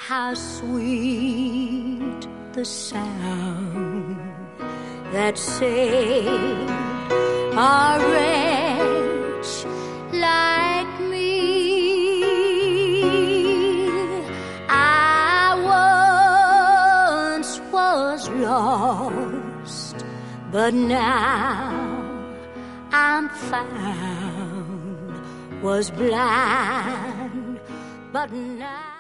how sweet the sound that saved a wretch like me. I once was lost, but now I'm found. Was blind, but now